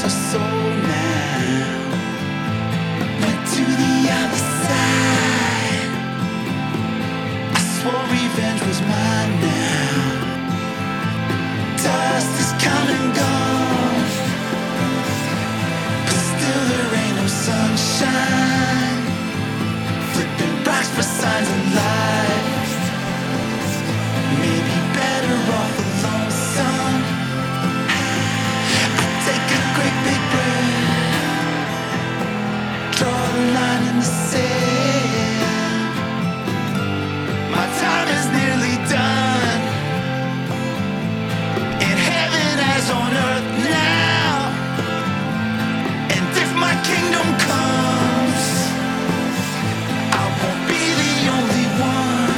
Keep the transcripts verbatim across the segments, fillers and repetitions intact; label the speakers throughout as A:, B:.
A: our soul now. Went to the other side. I swore revenge was mine now. Dust is come and gone, but still there ain't no sunshine. Flipping rocks for signs of life. Maybe better off alone, son. I take a great big breath, draw a line in the sand. My time is nearly done, in heaven as on earth now. And if my kingdom comes, I won't be the only one.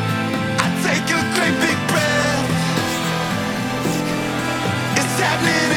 A: I take a great big breath. It's happening.